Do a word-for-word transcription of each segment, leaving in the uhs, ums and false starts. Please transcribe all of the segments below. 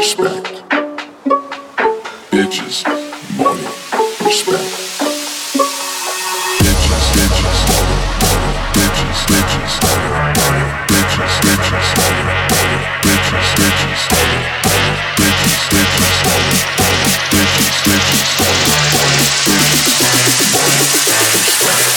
respect. Bitches, money, respect. Bitches, bitches, money, money. Bitches, bitches, money, money. Bitches, bitches, money, money. Bitches, bitches, money, money. Bitches, bitches, money, money. Bitches, bitches, money, money. Bitches, money, respect.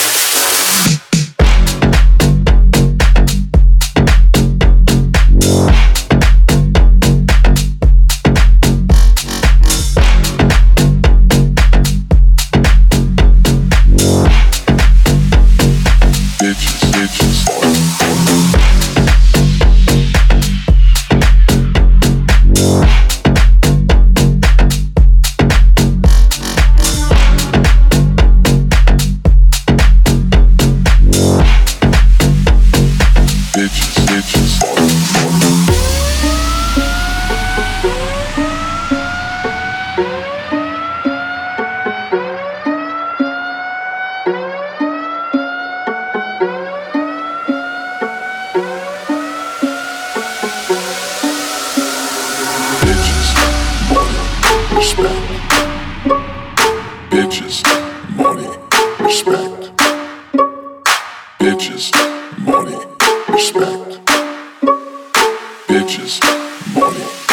Bitches, money, respect. Bitches, money, respect. Bitches, money, respect. Bitches, money.